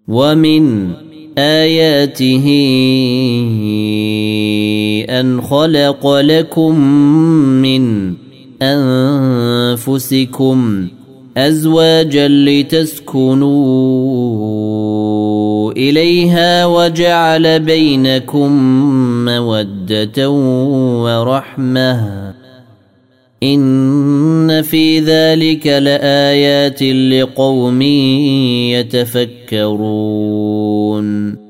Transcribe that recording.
ومن آياته أن خلق لكم من أنفسكم أزواجا لتسكنوا إليها وجعل بينكم مودة ورحمة إن في ذلك لآيات لقوم يتفكرون